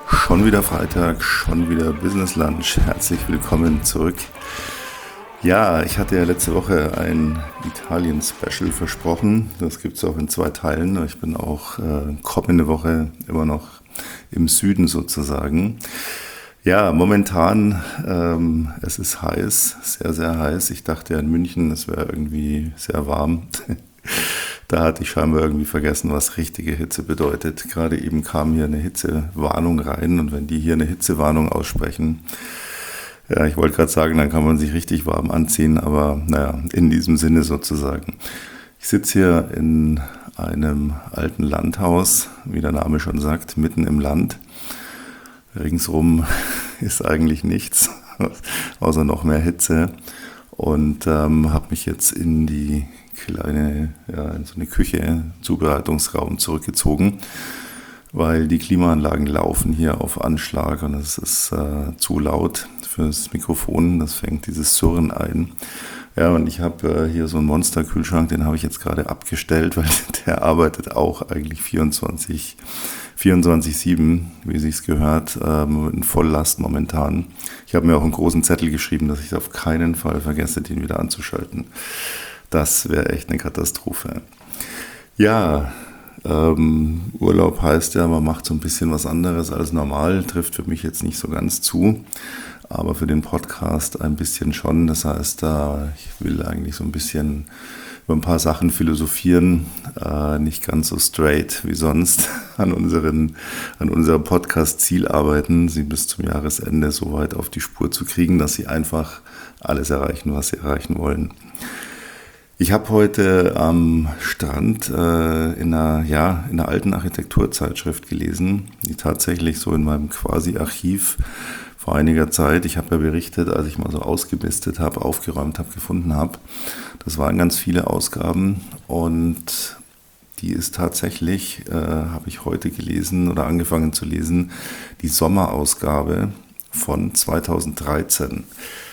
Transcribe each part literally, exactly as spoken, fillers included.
Schon wieder Freitag, schon wieder Business Lunch. Herzlich willkommen zurück. Ja, ich hatte ja letzte Woche ein Italien-Special versprochen. Das gibt es auch in zwei Teilen. Ich bin auch äh, kommende Woche immer noch im Süden sozusagen. Ja, momentan, ähm, es ist heiß, sehr, sehr heiß. Ich dachte ja in München, es wäre irgendwie sehr warm. Da hatte ich scheinbar irgendwie vergessen, was richtige Hitze bedeutet. Gerade eben kam hier eine Hitzewarnung rein und wenn die hier eine Hitzewarnung aussprechen, ja, ich wollte gerade sagen, dann kann man sich richtig warm anziehen, aber naja, in diesem Sinne sozusagen. Ich sitze hier in einem alten Landhaus, wie der Name schon sagt, mitten im Land. Ringsrum ist eigentlich nichts, außer noch mehr Hitze und ähm, habe mich jetzt in die kleine, ja, in so eine Küche, Zubereitungsraum zurückgezogen, weil die Klimaanlagen laufen hier auf Anschlag und es ist äh, zu laut fürs Mikrofon, das fängt dieses Surren ein. Ja, und ich habe äh, hier so einen Monster-Kühlschrank, den habe ich jetzt gerade abgestellt, weil der arbeitet auch eigentlich vierundzwanzig sieben, wie sich's gehört, ähm, in Volllast momentan. Ich habe mir auch einen großen Zettel geschrieben, dass ich auf keinen Fall vergesse, den wieder anzuschalten. Das wäre echt eine Katastrophe. Ja, ähm, Urlaub heißt ja, man macht so ein bisschen was anderes als normal, trifft für mich jetzt nicht so ganz zu, aber für den Podcast ein bisschen schon. Das heißt, äh, ich will eigentlich so ein bisschen über ein paar Sachen philosophieren, äh, nicht ganz so straight wie sonst an, unseren, an unserem Podcast-Ziel arbeiten, sie bis zum Jahresende so weit auf die Spur zu kriegen, dass sie einfach alles erreichen, was sie erreichen wollen. Ich habe heute am Strand äh, in, einer, ja, in einer alten Architekturzeitschrift gelesen, die tatsächlich so in meinem Quasi-Archiv vor einiger Zeit, ich habe ja berichtet, als ich mal so ausgemistet habe, aufgeräumt habe, gefunden habe. Das waren ganz viele Ausgaben und die ist tatsächlich, äh, habe ich heute gelesen oder angefangen zu lesen, die Sommerausgabe von zweitausenddreizehn.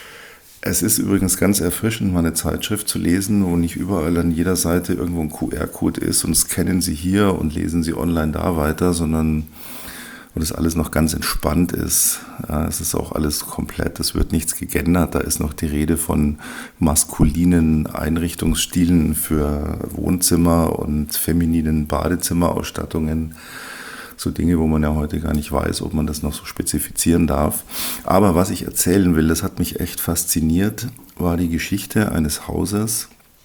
Es ist übrigens ganz erfrischend, mal eine Zeitschrift zu lesen, wo nicht überall an jeder Seite irgendwo ein Q R-Code ist und scannen Sie hier und lesen Sie online da weiter, sondern wo das alles noch ganz entspannt ist. Ja, es ist auch alles komplett, es wird nichts geändert. Da ist noch die Rede von maskulinen Einrichtungsstilen für Wohnzimmer und femininen Badezimmerausstattungen. So Dinge, wo man ja heute gar nicht weiß, ob man das noch so spezifizieren darf. Aber was ich erzählen will, das hat mich echt fasziniert, war die Geschichte eines Hauses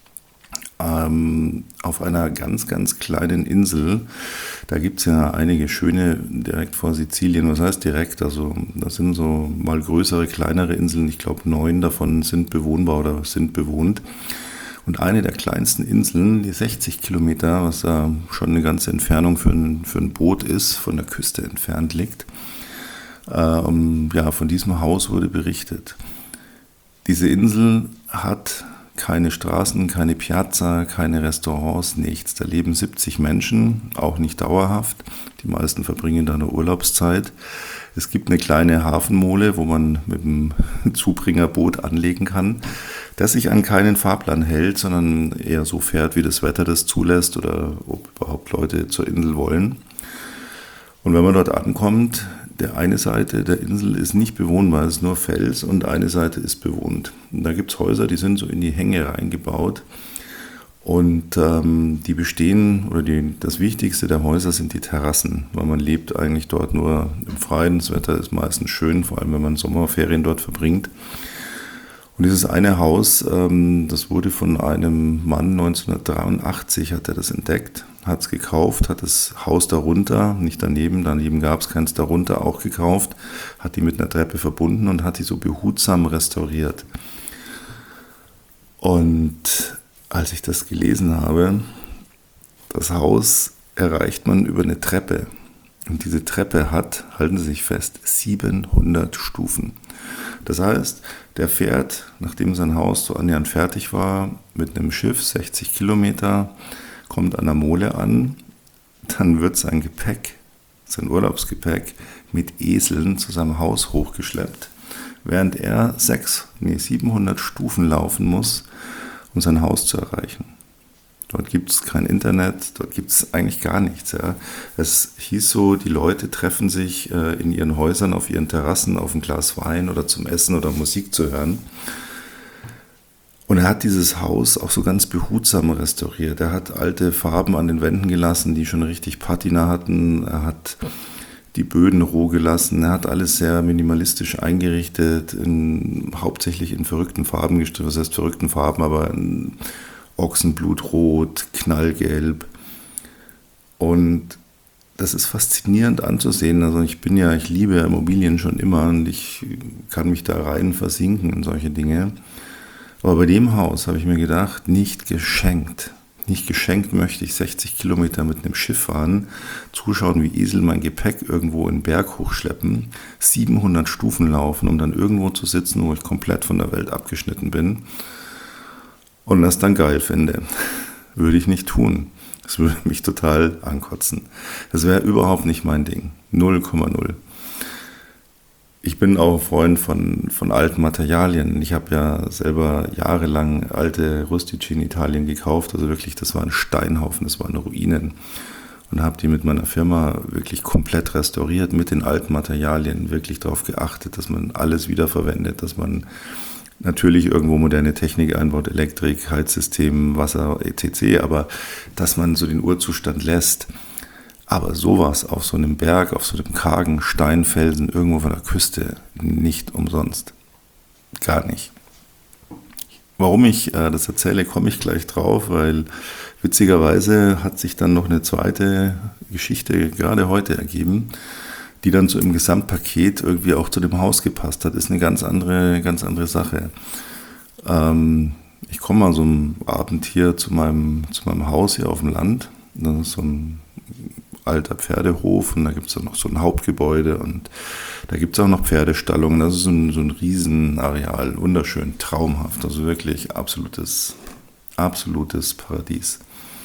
ähm, auf einer ganz, ganz kleinen Insel. Da gibt es ja einige schöne direkt vor Sizilien. Was heißt direkt? Also das sind so mal größere, kleinere Inseln. Ich glaube, neun davon sind bewohnbar oder sind bewohnt. Und eine der kleinsten Inseln, die sechzig Kilometer, was da schon eine ganze Entfernung für ein, für ein Boot ist, von der Küste entfernt liegt, ähm, ja, von diesem Haus wurde berichtet. Diese Insel hat keine Straßen, keine Piazza, keine Restaurants, nichts. Da leben siebzig Menschen, auch nicht dauerhaft. Die meisten verbringen da eine Urlaubszeit. Es gibt eine kleine Hafenmole, wo man mit dem Zubringerboot anlegen kann, das sich an keinen Fahrplan hält, sondern eher so fährt, wie das Wetter das zulässt oder ob überhaupt Leute zur Insel wollen. Und wenn man dort ankommt, der eine Seite der Insel ist nicht bewohnbar, es ist nur Fels und eine Seite ist bewohnt. Und da gibt es Häuser, die sind so in die Hänge reingebaut und ähm, die bestehen, oder die, das Wichtigste der Häuser sind die Terrassen, weil man lebt eigentlich dort nur im Freien, das Wetter ist meistens schön, vor allem wenn man Sommerferien dort verbringt. Und dieses eine Haus, ähm, das wurde von einem Mann neunzehnhundertdreiundachtzig, hat er das entdeckt, hat es gekauft, hat das Haus darunter, nicht daneben, daneben gab es keins, darunter auch gekauft, hat die mit einer Treppe verbunden und hat die so behutsam restauriert. Und als ich das gelesen habe, das Haus erreicht man über eine Treppe. Und diese Treppe hat, halten Sie sich fest, siebenhundert Stufen. Das heißt, der fährt, nachdem sein Haus so annähernd fertig war, mit einem Schiff sechzig Kilometer, kommt an der Mole an, dann wird sein Gepäck, sein Urlaubsgepäck, mit Eseln zu seinem Haus hochgeschleppt, während er sechs, nee, siebenhundert Stufen laufen muss, um sein Haus zu erreichen. Dort gibt es kein Internet, dort gibt es eigentlich gar nichts. Ja. Es hieß so, die Leute treffen sich äh, in ihren Häusern, auf ihren Terrassen, auf ein Glas Wein oder zum Essen oder Musik zu hören. Und er hat dieses Haus auch so ganz behutsam restauriert. Er hat alte Farben an den Wänden gelassen, die schon richtig Patina hatten. Er hat die Böden roh gelassen. Er hat alles sehr minimalistisch eingerichtet, in, hauptsächlich in verrückten Farben gestrichen. Was heißt verrückten Farben, aber in Ochsenblutrot, Knallgelb. Und das ist faszinierend anzusehen. Also ich bin ja, ich liebe Immobilien schon immer und ich kann mich da rein versinken in solche Dinge. Aber bei dem Haus habe ich mir gedacht, nicht geschenkt. Nicht geschenkt möchte ich sechzig Kilometer mit einem Schiff fahren, zuschauen, wie Esel mein Gepäck irgendwo in den Berg hochschleppen, siebenhundert Stufen laufen, um dann irgendwo zu sitzen, wo ich komplett von der Welt abgeschnitten bin und das dann geil finde. Würde ich nicht tun. Das würde mich total ankotzen. Das wäre überhaupt nicht mein Ding. null Komma null. Ich bin auch Freund von, von alten Materialien. Ich habe ja selber jahrelang alte Rustici in Italien gekauft. Also wirklich, das war ein Steinhaufen, das waren Ruinen. Und habe die mit meiner Firma wirklich komplett restauriert mit den alten Materialien. Wirklich darauf geachtet, dass man alles wiederverwendet, dass man natürlich irgendwo moderne Technik einbaut, Elektrik, Heizsystem, Wasser, et cetera. Aber dass man so den Urzustand lässt. Aber sowas auf so einem Berg, auf so einem kargen Steinfelsen irgendwo von der Küste nicht umsonst. Gar nicht. Warum ich äh, das erzähle, komme ich gleich drauf, weil witzigerweise hat sich dann noch eine zweite Geschichte gerade heute ergeben, die dann so im Gesamtpaket irgendwie auch zu dem Haus gepasst hat. Ist eine ganz andere, ganz andere Sache. Ähm, ich komme mal so am Abend hier zu meinem, zu meinem Haus hier auf dem Land. Das ist so ein alter Pferdehof und da gibt es dann noch so ein Hauptgebäude und da gibt es auch noch Pferdestallungen. Das ist so ein, so ein Riesenareal, wunderschön, traumhaft, also wirklich absolutes, absolutes Paradies.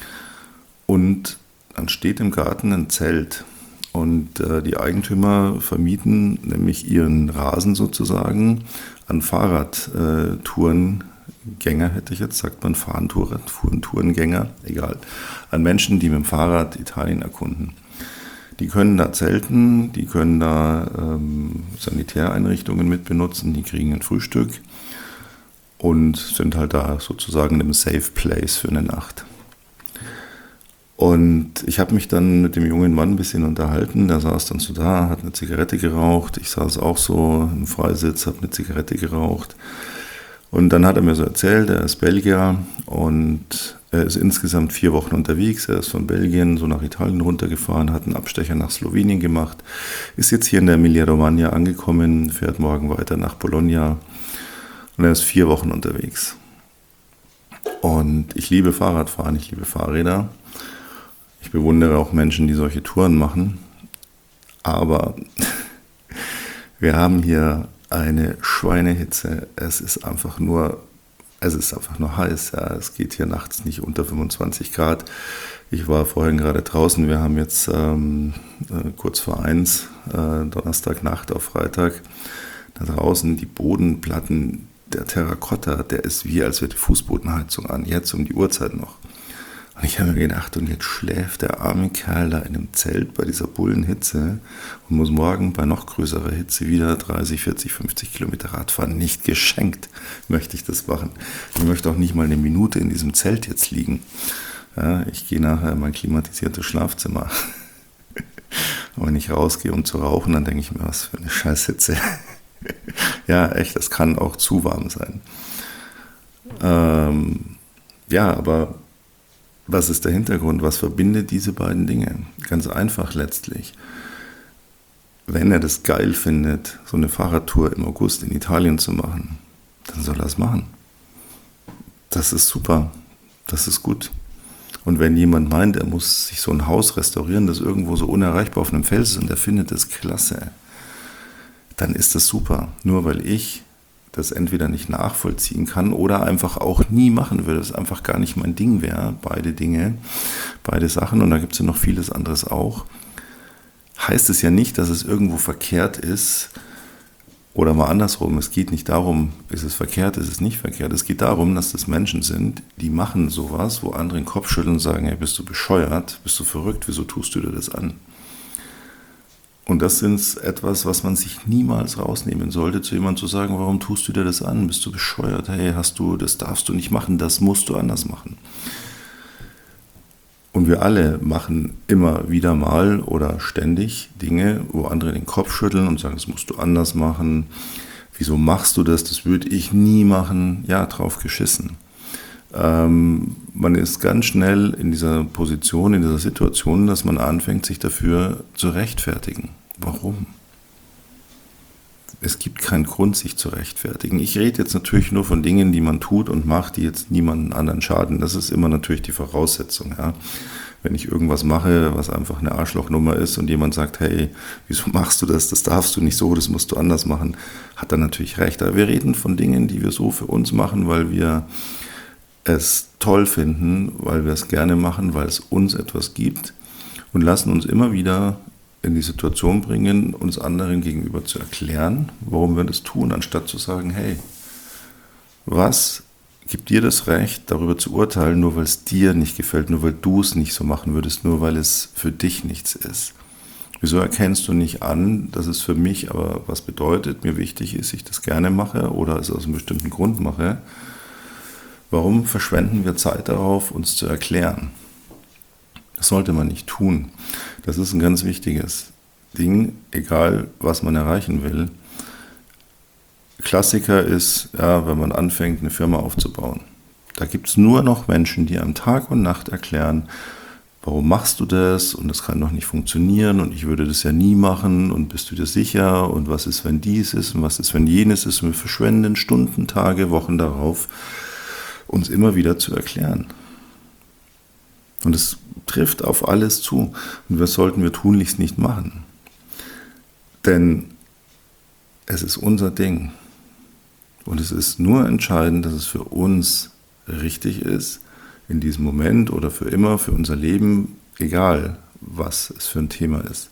Und dann steht im Garten ein Zelt und äh, die Eigentümer vermieten nämlich ihren Rasen sozusagen an Fahrradtouren. Gänger hätte ich jetzt, sagt man Fahrentourer, Tourengänger, egal, an Menschen, die mit dem Fahrrad Italien erkunden. Die können da zelten, die können da ähm, Sanitäreinrichtungen mit benutzen, die kriegen ein Frühstück und sind halt da sozusagen im Safe Place für eine Nacht. Und ich habe mich dann mit dem jungen Mann ein bisschen unterhalten, der saß dann so da, hat eine Zigarette geraucht, ich saß auch so im Freisitz, habe eine Zigarette geraucht. Und dann hat er mir so erzählt, er ist Belgier und er ist insgesamt vier Wochen unterwegs. Er ist von Belgien so nach Italien runtergefahren, hat einen Abstecher nach Slowenien gemacht, ist jetzt hier in der Emilia-Romagna angekommen, fährt morgen weiter nach Bologna und er ist vier Wochen unterwegs. Und ich liebe Fahrradfahren, ich liebe Fahrräder. Ich bewundere auch Menschen, die solche Touren machen. Aber wir haben hier eine Schweinehitze. Es ist einfach nur, es ist einfach nur heiß. Ja. Es geht hier nachts nicht unter fünfundzwanzig Grad. Ich war vorhin gerade draußen. Wir haben jetzt ähm, äh, kurz vor eins, äh, Donnerstagnacht auf Freitag, da draußen die Bodenplatten, der Terrakotta, der ist wie, als wäre die Fußbodenheizung an. Jetzt um die Uhrzeit noch. Und ich habe mir gedacht, und jetzt schläft der arme Kerl da in einem Zelt bei dieser Bullenhitze und muss morgen bei noch größerer Hitze wieder dreißig, vierzig, fünfzig Kilometer Rad fahren. Nicht geschenkt möchte ich das machen. Ich möchte auch nicht mal eine Minute in diesem Zelt jetzt liegen. Ja, ich gehe nachher in mein klimatisiertes Schlafzimmer. Und wenn ich rausgehe, um zu rauchen, dann denke ich mir, was für eine Scheißhitze. Ja, echt, das kann auch zu warm sein. Ähm, ja, aber was ist der Hintergrund? Was verbindet diese beiden Dinge? Ganz einfach letztlich. Wenn er das geil findet, so eine Fahrradtour im August in Italien zu machen, dann soll er es machen. Das ist super. Das ist gut. Und wenn jemand meint, er muss sich so ein Haus restaurieren, das irgendwo so unerreichbar auf einem Fels ist und er findet das klasse, dann ist das super. Nur weil ich das entweder nicht nachvollziehen kann oder einfach auch nie machen würde, es einfach gar nicht mein Ding wäre, beide Dinge, beide Sachen, und da gibt es ja noch vieles anderes auch, heißt es ja nicht, dass es irgendwo verkehrt ist, Oder mal andersrum, es geht nicht darum, ist es verkehrt, ist es nicht verkehrt. Es geht darum, dass das Menschen sind, die machen sowas, wo andere den Kopf schütteln und sagen, hey, bist du bescheuert, bist du verrückt, wieso tust du dir das an? Und das ist etwas, was man sich niemals rausnehmen sollte, zu jemandem zu sagen, warum tust du dir das an? Bist du bescheuert? Hey, hast du, das darfst du nicht machen, das musst du anders machen. Und wir alle machen immer wieder mal oder ständig Dinge, wo andere den Kopf schütteln und sagen, das musst du anders machen. Wieso machst du das? Das würde ich nie machen. Ja, drauf geschissen. Ähm, man ist ganz schnell in dieser Position, in dieser Situation, dass man anfängt, sich dafür zu rechtfertigen. Warum? Es gibt keinen Grund, sich zu rechtfertigen. Ich rede jetzt natürlich nur von Dingen, die man tut und macht, die jetzt niemanden anderen schaden. Das ist immer natürlich die Voraussetzung. Ja? Wenn ich irgendwas mache, was einfach eine Arschlochnummer ist und jemand sagt, hey, wieso machst du das? Das darfst du nicht so, das musst du anders machen, hat er natürlich recht. Aber wir reden von Dingen, die wir so für uns machen, weil wir es toll finden, weil wir es gerne machen, weil es uns etwas gibt und lassen uns immer wieder in die Situation bringen, uns anderen gegenüber zu erklären, warum wir das tun, anstatt zu sagen, hey, was gibt dir das Recht, darüber zu urteilen, nur weil es dir nicht gefällt, nur weil du es nicht so machen würdest, nur weil es für dich nichts ist. Wieso erkennst du nicht an, dass es für mich aber was bedeutet, mir wichtig ist, ich das gerne mache oder es aus einem bestimmten Grund mache? Warum verschwenden wir Zeit darauf, uns zu erklären? Das sollte man nicht tun. Das ist ein ganz wichtiges Ding, egal was man erreichen will. Klassiker ist, ja, wenn man anfängt, eine Firma aufzubauen. Da gibt es nur noch Menschen, die am Tag und Nacht erklären, warum machst du das und das kann doch nicht funktionieren und ich würde das ja nie machen und bist du dir sicher und was ist, wenn dies ist und was ist, wenn jenes ist und wir verschwenden Stunden, Tage, Wochen darauf, uns immer wieder zu erklären. Und es trifft auf alles zu. Und das sollten wir tunlichst nicht machen. Denn es ist unser Ding. Und es ist nur entscheidend, dass es für uns richtig ist, in diesem Moment oder für immer, für unser Leben, egal was es für ein Thema ist.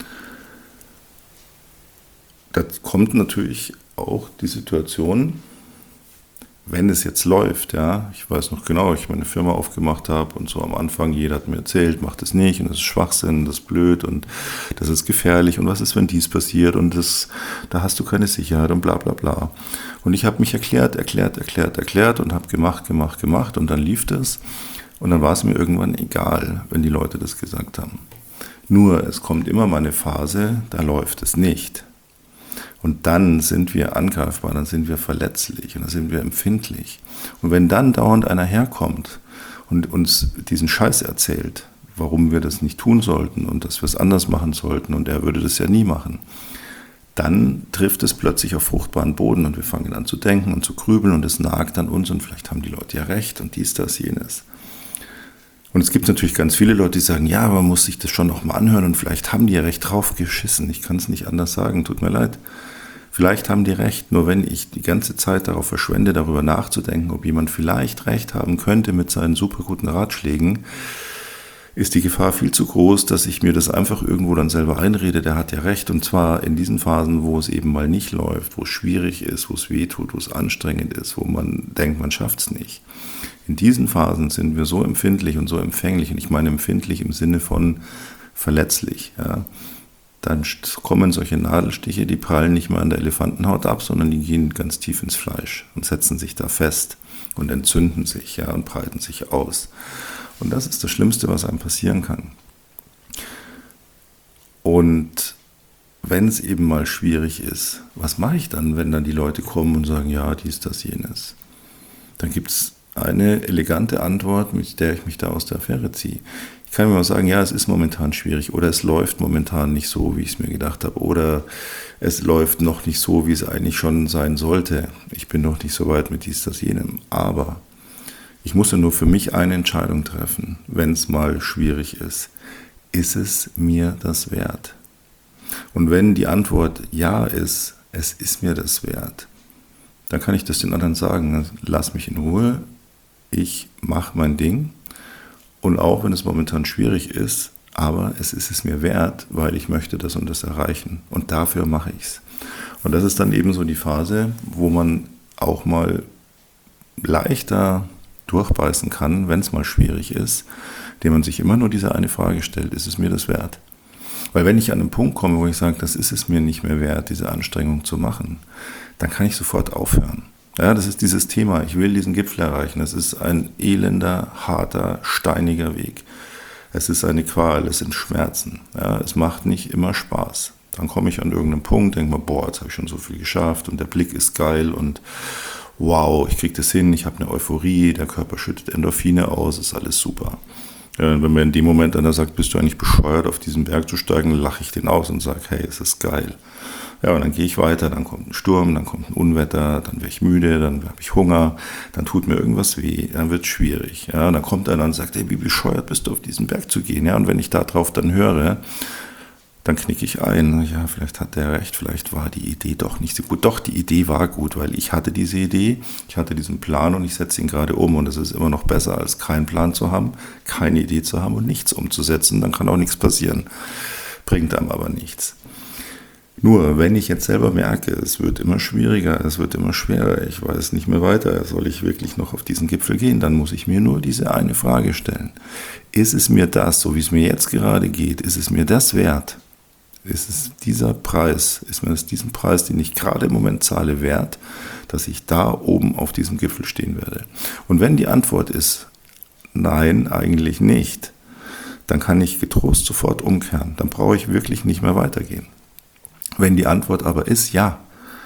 Da kommt natürlich auch die Situation, wenn es jetzt läuft, ja, ich weiß noch genau, ich meine Firma aufgemacht habe und so am Anfang, jeder hat mir erzählt, mach das nicht und das ist Schwachsinn, das ist blöd und das ist gefährlich und was ist, wenn dies passiert und das, da hast du keine Sicherheit und bla bla bla. Und ich habe mich erklärt, erklärt, erklärt, erklärt und habe gemacht, gemacht, gemacht und dann lief das und dann war es mir irgendwann egal, wenn die Leute das gesagt haben. Nur, es kommt immer mal eine Phase, da läuft es nicht. Und dann sind wir angreifbar, dann sind wir verletzlich und dann sind wir empfindlich. Und wenn dann dauernd einer herkommt und uns diesen Scheiß erzählt, warum wir das nicht tun sollten und dass wir es anders machen sollten und er würde das ja nie machen, dann trifft es plötzlich auf fruchtbaren Boden und wir fangen an zu denken und zu grübeln und es nagt an uns und vielleicht haben die Leute ja recht und dies, das, jenes. Und es gibt natürlich ganz viele Leute, die sagen, ja, man muss sich das schon noch mal anhören und vielleicht haben die ja recht drauf geschissen. Ich kann es nicht anders sagen, tut mir leid. Vielleicht haben die recht, nur wenn ich die ganze Zeit darauf verschwende, darüber nachzudenken, ob jemand vielleicht recht haben könnte mit seinen super guten Ratschlägen, ist die Gefahr viel zu groß, dass ich mir das einfach irgendwo dann selber einrede, der hat ja recht. Und zwar in diesen Phasen, wo es eben mal nicht läuft, wo es schwierig ist, wo es weh tut, wo es anstrengend ist, wo man denkt, man schafft es nicht. In diesen Phasen sind wir so empfindlich und so empfänglich, und ich meine empfindlich im Sinne von verletzlich. Ja. Dann kommen solche Nadelstiche, die prallen nicht mehr an der Elefantenhaut ab, sondern die gehen ganz tief ins Fleisch und setzen sich da fest und entzünden sich, ja, und breiten sich aus. Und das ist das Schlimmste, was einem passieren kann. Und wenn es eben mal schwierig ist, was mache ich dann, wenn dann die Leute kommen und sagen, ja, dies, das, jenes? Dann gibt es eine elegante Antwort, mit der ich mich da aus der Affäre ziehe. Ich kann mir mal sagen, ja, es ist momentan schwierig oder es läuft momentan nicht so, wie ich es mir gedacht habe oder es läuft noch nicht so, wie es eigentlich schon sein sollte. Ich bin noch nicht so weit mit dies, das, jenem. Aber ich muss ja nur für mich eine Entscheidung treffen, wenn es mal schwierig ist. Ist es mir das wert? Und wenn die Antwort ja ist, es ist mir das wert, dann kann ich das den anderen sagen, lass mich in Ruhe, ich mache mein Ding. Und auch wenn es momentan schwierig ist, aber es ist es mir wert, weil ich möchte das und das erreichen. Und dafür mache ich es. Und das ist dann eben so die Phase, wo man auch mal leichter durchbeißen kann, wenn es mal schwierig ist, indem man sich immer nur diese eine Frage stellt: Ist es mir das wert? Weil wenn ich an einen Punkt komme, wo ich sage, das ist es mir nicht mehr wert, diese Anstrengung zu machen, dann kann ich sofort aufhören. Ja, das ist dieses Thema, ich will diesen Gipfel erreichen. Es ist ein elender, harter, steiniger Weg. Es ist eine Qual, es sind Schmerzen. Ja, es macht nicht immer Spaß. Dann komme ich an irgendeinen Punkt, denke mir, boah, jetzt habe ich schon so viel geschafft und der Blick ist geil und wow, ich kriege das hin, ich habe eine Euphorie, der Körper schüttet Endorphine aus, ist alles super. Ja, wenn mir in dem Moment einer sagt, bist du eigentlich bescheuert, auf diesen Berg zu steigen, lache ich den aus und sage, hey, es ist geil. Ja, und dann gehe ich weiter, dann kommt ein Sturm, dann kommt ein Unwetter, dann werde ich müde, dann habe ich Hunger, dann tut mir irgendwas weh, dann wird es schwierig. Ja, dann kommt einer und sagt, hey, wie bescheuert bist du, auf diesen Berg zu gehen? Ja, und wenn ich darauf dann höre, dann knicke ich ein. Ja, vielleicht hat der recht, vielleicht war die Idee doch nicht so gut. Doch, die Idee war gut, weil ich hatte diese Idee, ich hatte diesen Plan und ich setze ihn gerade um. Und es ist immer noch besser, als keinen Plan zu haben, keine Idee zu haben und nichts umzusetzen. Dann kann auch nichts passieren. Bringt einem aber nichts. Nur, wenn ich jetzt selber merke, es wird immer schwieriger, es wird immer schwerer, ich weiß nicht mehr weiter, soll ich wirklich noch auf diesen Gipfel gehen, dann muss ich mir nur diese eine Frage stellen. Ist es mir das, so wie es mir jetzt gerade geht, ist es mir das wert? Ist es dieser Preis, ist mir das diesen Preis, den ich gerade im Moment zahle, wert, dass ich da oben auf diesem Gipfel stehen werde? Und wenn die Antwort ist, nein, eigentlich nicht, dann kann ich getrost sofort umkehren, dann brauche ich wirklich nicht mehr weitergehen. Wenn die Antwort aber ist, ja,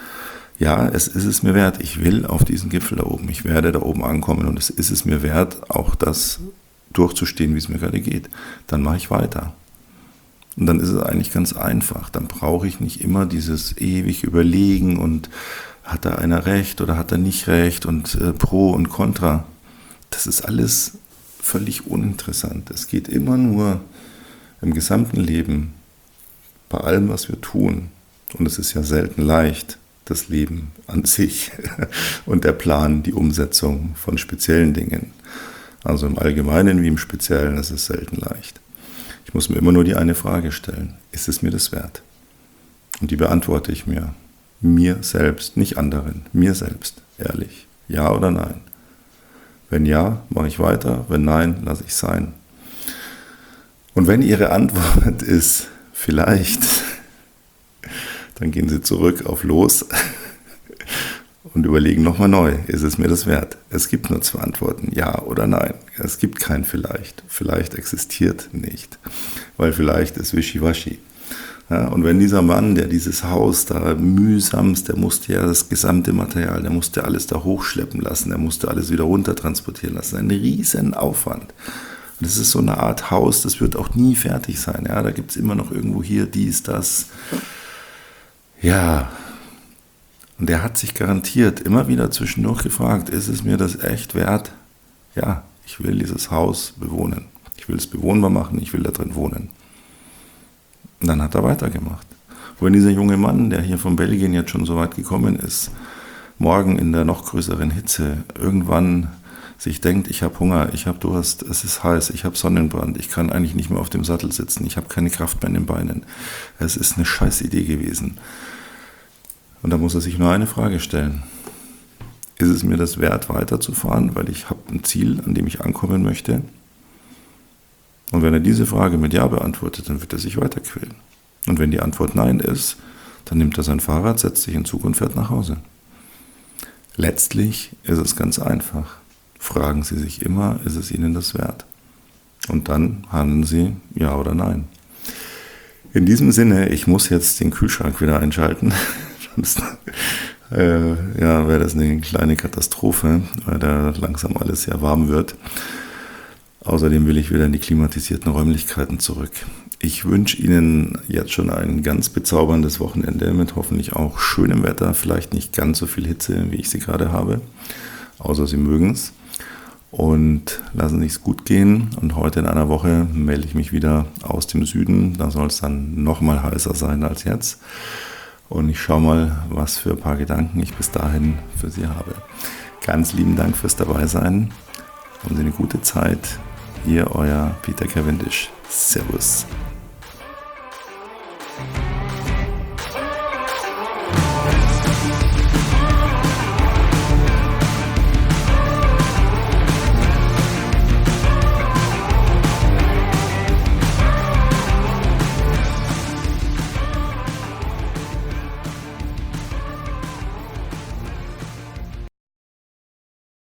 ja, es ist es mir wert, ich will auf diesen Gipfel da oben, ich werde da oben ankommen und es ist es mir wert, auch das durchzustehen, wie es mir gerade geht, dann mache ich weiter. Und dann ist es eigentlich ganz einfach, dann brauche ich nicht immer dieses ewig Überlegen und hat da einer recht oder hat er nicht recht und äh, Pro und Contra. Das ist alles völlig uninteressant. Es geht immer nur im gesamten Leben, bei allem, was wir tun, und es ist ja selten leicht, das Leben an sich und der Plan, die Umsetzung von speziellen Dingen. Also im Allgemeinen wie im Speziellen ist es selten leicht. Ich muss mir immer nur die eine Frage stellen: Ist es mir das wert? Und die beantworte ich mir, mir selbst, nicht anderen, mir selbst, ehrlich. Ja oder nein? Wenn ja, mache ich weiter, wenn nein, lasse ich sein. Und wenn Ihre Antwort ist, vielleicht, dann gehen Sie zurück auf los und überlegen nochmal neu, ist es mir das wert? Es gibt nur zwei Antworten, ja oder nein. Es gibt kein vielleicht. Vielleicht existiert nicht, weil vielleicht ist Wischiwaschi. Ja, und wenn dieser Mann, der dieses Haus da mühsamst, der musste ja das gesamte Material, der musste alles da hochschleppen lassen, der musste alles wieder runter transportieren lassen, ein riesen Aufwand. Und das ist so eine Art Haus, das wird auch nie fertig sein. Ja, da gibt es immer noch irgendwo hier dies, das. Ja, und der hat sich garantiert immer wieder zwischendurch gefragt, ist es mir das echt wert? Ja, ich will dieses Haus bewohnen. Ich will es bewohnbar machen, ich will da drin wohnen. Und dann hat er weitergemacht. Wo dieser junge Mann, der hier von Belgien jetzt schon so weit gekommen ist, morgen in der noch größeren Hitze irgendwann sich denkt, ich habe Hunger, ich habe Durst, es ist heiß, ich habe Sonnenbrand, ich kann eigentlich nicht mehr auf dem Sattel sitzen, ich habe keine Kraft mehr in den Beinen. Es ist eine scheiß Idee gewesen. Und da muss er sich nur eine Frage stellen. Ist es mir das wert, weiterzufahren, weil ich habe ein Ziel, an dem ich ankommen möchte? Und wenn er diese Frage mit Ja beantwortet, dann wird er sich weiterquälen. Und wenn die Antwort Nein ist, dann nimmt er sein Fahrrad, setzt sich in den Zug und fährt nach Hause. Letztlich ist es ganz einfach. Fragen Sie sich immer, ist es Ihnen das wert? Und dann handeln Sie Ja oder Nein. In diesem Sinne, ich muss jetzt den Kühlschrank wieder einschalten. Sonst äh, ja, wäre das eine kleine Katastrophe, weil da langsam alles sehr warm wird. Außerdem will ich wieder in die klimatisierten Räumlichkeiten zurück. Ich wünsche Ihnen jetzt schon ein ganz bezauberndes Wochenende mit hoffentlich auch schönem Wetter, vielleicht nicht ganz so viel Hitze, wie ich sie gerade habe, außer Sie mögen es. Und lassen Sie es gut gehen. Und heute in einer Woche melde ich mich wieder aus dem Süden. Da soll es dann noch mal heißer sein als jetzt. Und ich schaue mal, was für ein paar Gedanken ich bis dahin für Sie habe. Ganz lieben Dank fürs Dabeisein. Haben Sie eine gute Zeit. Ihr, euer Peter Cavendish. Servus.